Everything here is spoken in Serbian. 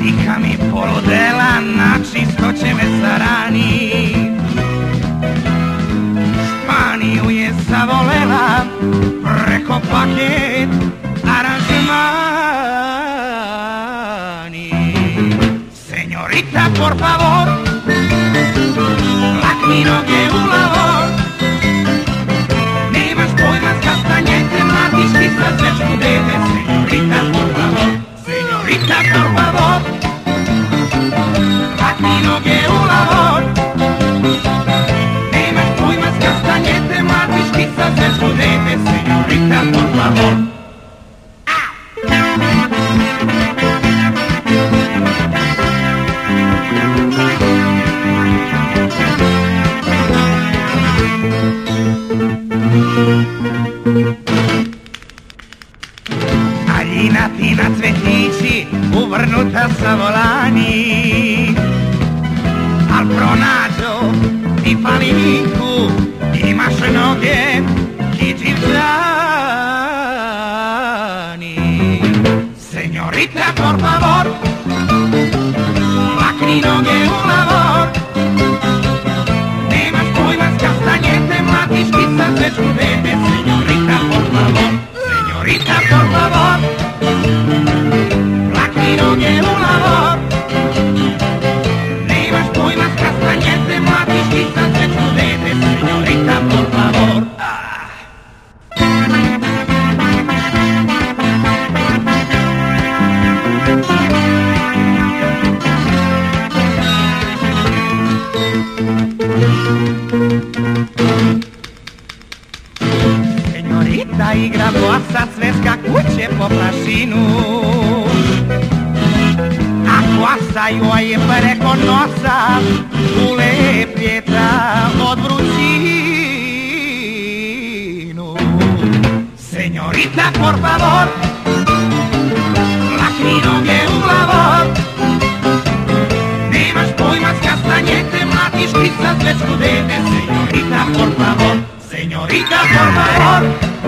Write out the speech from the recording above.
Dika mi poludela, na čisto će me sarani. Španiju je zavolela, preko paket aranžmani. Señorita, por favor, lakni noge u lavor. Nemaš pojma s kastanjete, mladiški sa zvečku dete. Señorita, por favor, señorita, por favor, lakni noge u lavor. Nemaš pojma s kastanjete, mladiški sa zvečku dete. Señorita, por favor. Aljina ti na cvetići uvrnuta sa volani, al pronađo ti falinku, imaš noge kiđivđani. Señorita, por favor, lakni noge u lavor. Nemaš pojma s kastanjete, mladiški sa zvečku dete. Señorita, por favor, señorita, por favor, lakni noge u lavor. Nemaš pojma s kastanjete, mladiški sa zvečku dete. Señorita, por favor. Señorita igra bossa, sveska kuće po prašinu, a kosa joj je preko nosa ulepljeta od vrućinu. Señorita, por favor, lakni noge u lavor. Nemaš pojma s kastanjete, mladiški sa zvečku dete. Señorita, por favor, señorita, por favor.